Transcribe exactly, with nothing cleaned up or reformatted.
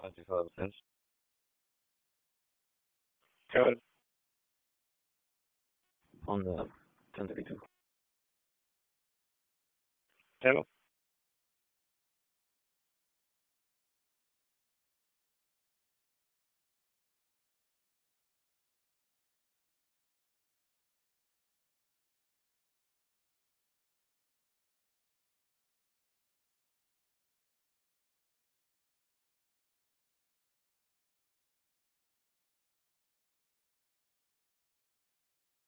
twenty-five cents. Good. On the ten thirty-two. Hello.